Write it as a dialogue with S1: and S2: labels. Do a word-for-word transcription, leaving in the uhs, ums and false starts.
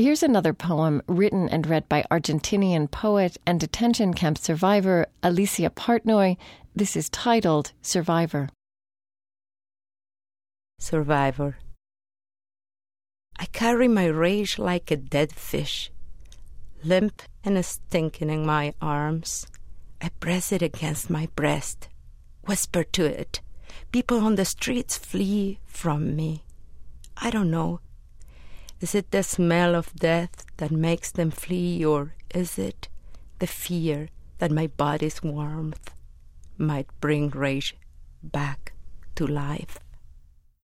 S1: Here's another poem written and read by Argentinian poet and detention camp survivor Alicia Partnoy. This is titled Survivor.
S2: Survivor. I carry my rage like a dead fish, limp and stinking in my arms. I press it against my breast, whisper to it. People on the streets flee from me. I don't know. Is it the smell of death that makes them flee, or is it the fear that my body's warmth might bring rage back to life?